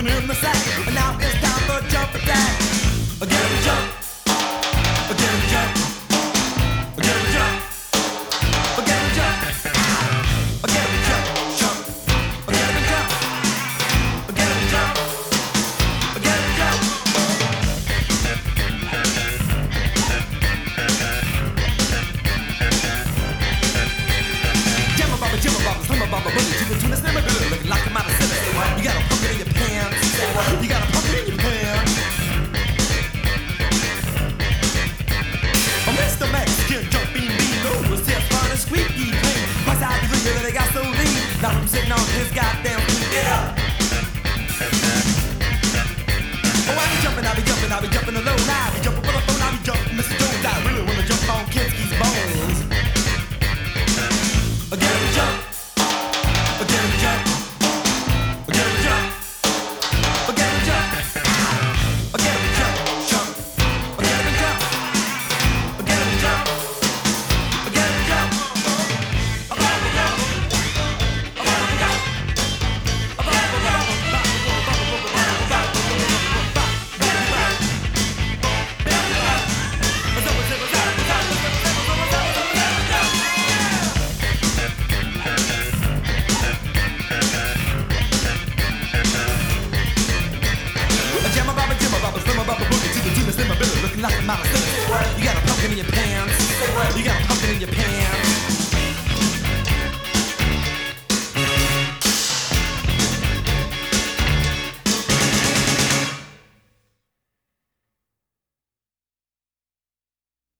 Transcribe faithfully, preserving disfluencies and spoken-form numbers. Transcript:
jumping in the sack. And now it's time for jump attack. Get him jump. Get him jump. Get him jump. Get him jump. Get him jump. Jump. Get him jump. Get him jump. Get him jump. Jamma baba, jamma baba, slimma baba, boogie to the tune, it's never good. Looking like I'm out of civic. You got a pump it in your pants. You got a pump it in your pants. Oh, Mister Mexican jumping below was just fun and squeaky clean. My side is leaning and they got so lean. Now I'm sitting on his goddamn feet. Get up. Oh, I be jumping, I be jumping, I be jumping alone. I be jumping for the phone, I be jumping Mister Jones. I really wanna jump on Kinski's bones. Get him jump. Get him jump. Get him jump. Get him jump. Get him jump. Jump. Get him jump. Get him jump. Get him jump. Jamma baba, jamma baba, slimma baba, boogie to the tune, slimma billy, looking like a mouse. You got a pumpkin in your pants. You got a pumpkin in your pants.